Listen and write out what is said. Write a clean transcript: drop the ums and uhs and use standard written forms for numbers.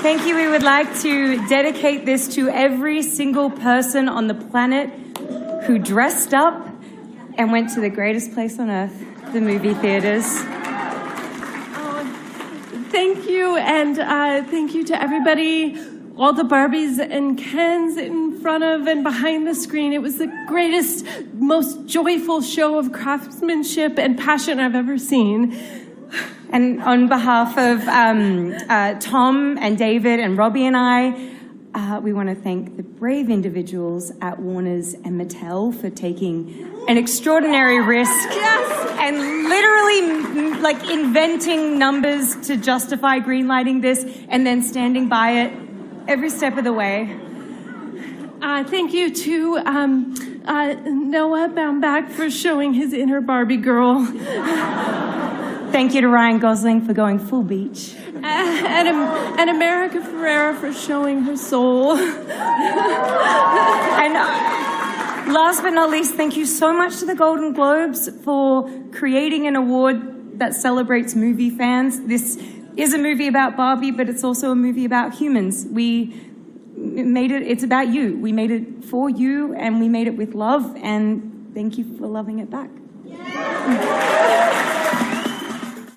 Thank you. We would like to dedicate this to every single person on the planet who dressed up and went to the greatest place on earth, the movie theaters. Thank you, and thank you to everybody, all the Barbies and Kens in front of and behind the screen. It was the greatest, most joyful show of craftsmanship and passion I've ever seen. And on behalf of Tom and David and Robbie and I, we want to thank the brave individuals at Warner's and Mattel for taking an extraordinary risk. Yes. And literally like inventing numbers to justify greenlighting this and then standing by it every step of the way. Thank you to Noah Baumbach for showing his inner Barbie girl. Thank you to Ryan Gosling for going full beach. And America Ferrera for showing her soul. And last but not least, thank you so much to the Golden Globes for creating an award that celebrates movie fans. This is a movie about Barbie, but it's also a movie about humans. We made it, it's about you. We made it for you, and we made it with love, and thank you for loving it back. Yeah.